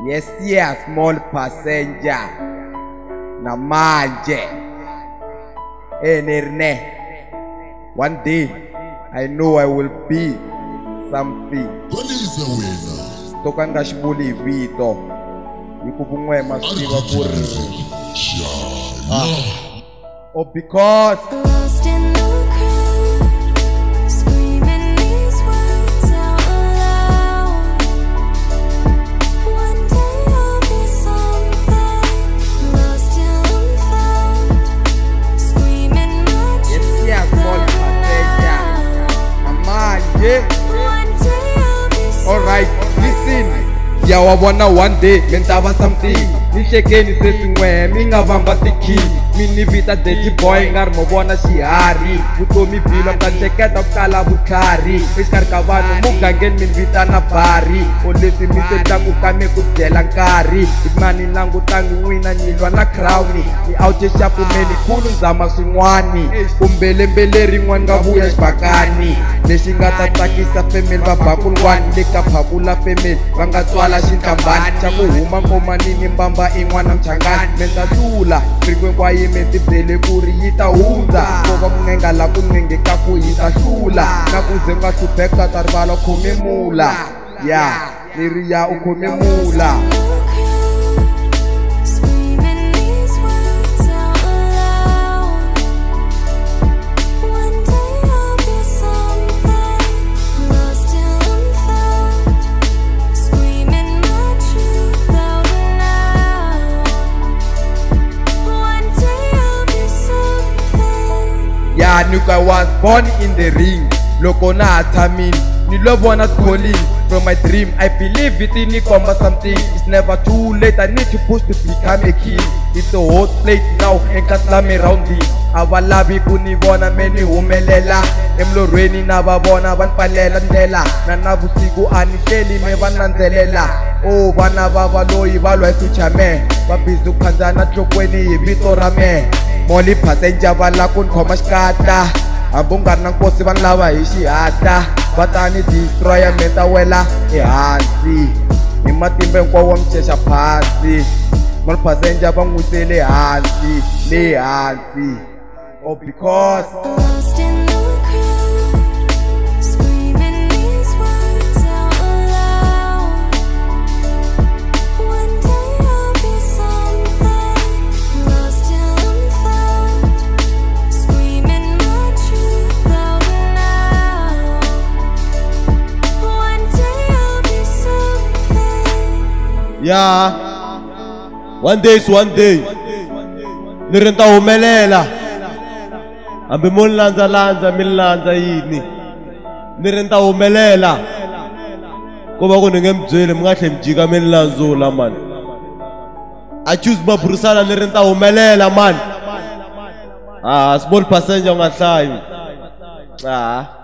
Yes, yeah, small passenger. Namanje. Nerne. One day, I know I will be something. Tokanga shibuli vito. Yikubungwe masiva kuri. Oh, because Lost in the crowd, screaming these words out loud. One day I'll be something, lost till I'm found, screaming my truth yeah, small out passenger. loud. Namanje. One day I'll be Alright, something. listen. Yawabona one day, mentava something. Nishekeni sesingwe, mingavamba tiki. Mini vita dirty boy, ngar mobona shihari. Vutomi bilo mtancheketa kukala bukari. Iskar kavano mugangen min vita na bari. Olesi mise tangu kame kujela nkari. Imani langu tangu wina nyilwa na crowni. Ni auje shapu meni kulu nzama swingwani. Kumbele mbele ringwan gabuya shbakani. Leshi ngata takisa femel babakulwani. Leka pakula femel, vanga twala shintambani. Chaku huma ngoma nini mbamba ingwana mchangani. Menta tula, frikwe kwa menti bele kuri yita hunza koka mungenga la kunenge kaku yita hlula nakuze ngahlupheka taribala khomemula ya niriya ukhomemula. Screaming these words out loud. One day I'll be something, lost till I'm found, screaming my truth out loud. One day I'll be something. Yeah, Nuka was born in the ring. Loko na atamin, nilobona calling from my dream. I believe it in Nikomba something. It's never too late. I need to push to become a king. It's a hot plate now, and kaslame rounding. Abalabi kunibona meni humelela. Emlorweni nababona banpalela ndlela. Nanabusiku anihleli mebananzelela. Oh, bana babaloyi balwa efuchame. Babizu khanzana tlokweni yivito rame. Moli passenger vala kun khoma xikata. Ambungar na nkosi van lava hi xihatla. Vatani destroyer meta wela ehansi. Hi matimba hinkwawo wa mixexa phansi. Moli passenger va n'wisele hansi le hansi. Oh, because Lost in the crowd, screaming these words out loud. One day I'll be something, lost till I'm found, screaming my truth out loud. One day I'll be something. Yeah, one day is one day. Nirenta humelela. Ambe monlanza lanza milanza yini. Nirenta humelela. Kuba kuningemdzwele mngahle mjika milanzula man. I choose mabrusala nirenta humelela man. Small passenger ngahlayi.